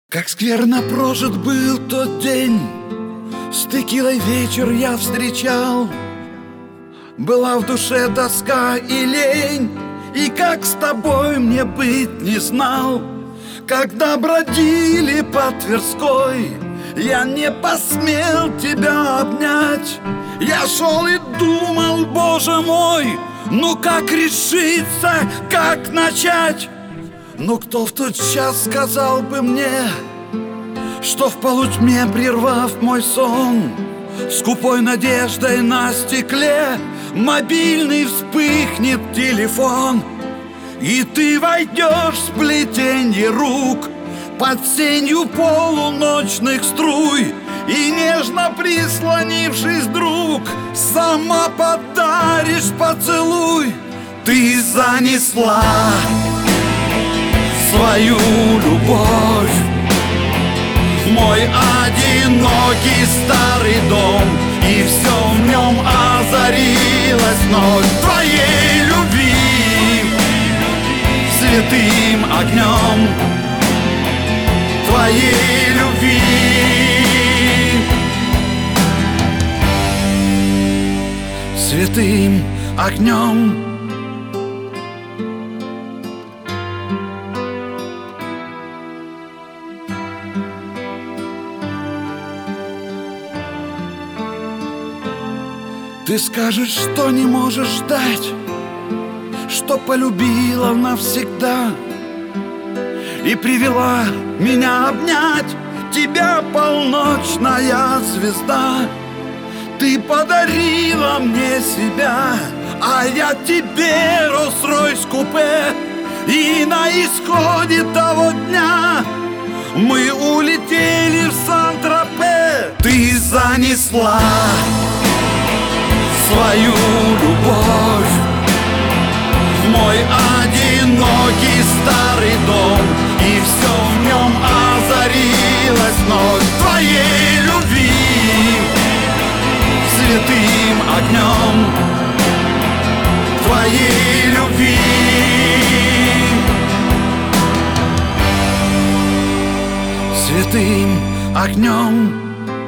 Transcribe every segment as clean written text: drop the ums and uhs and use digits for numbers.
Как скверно прожит был тот день, с текилой вечер я встречал. Была в душе тоска и лень, и как с тобой мне быть не знал. Когда бродили по Тверской, я не посмел тебя обнять. Я шел и думал, боже мой, ну как решиться, как начать? Ну кто в тот час сказал бы мне, что в полутьме, прервав мой сон, скупой надеждой на стекле мобильный вспыхнет телефон, и ты войдешь в сплетенье рук под сенью полуночных струй, и нежно прислонившись, друг, сама подаришь поцелуй. Ты занесла свою любовь в мой одинокий старый дом, и все в нем озарилось вновь твоей любви святым огнем, твоей любви. Святым огнем. Ты скажешь, что не можешь ждать, что полюбила навсегда и привела меня обнять тебя, полночная звезда. Ты подарила мне себя, а я тебе Rolls-Royce купе. И на исходе того дня мы улетели в Сан-Тропе. Ты занесла свою любовь в мой одинокий старый дом, и все в нем озарилось вновь твоей любви святым огнем, твоей любви. Святым огнем.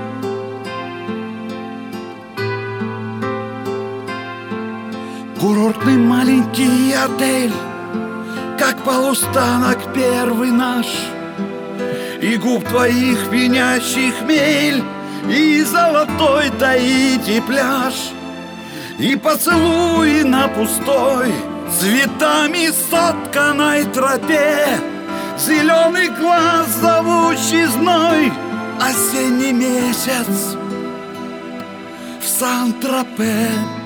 Курортный маленький отель, как полустанок первый наш, и губ твоих пьянящих хмель, и золотой Таити пляж, и поцелуй на пустой, цветами сотканной тропе, зеленый глаз, зовущий зной, осенний месяц в Сан-Тропе.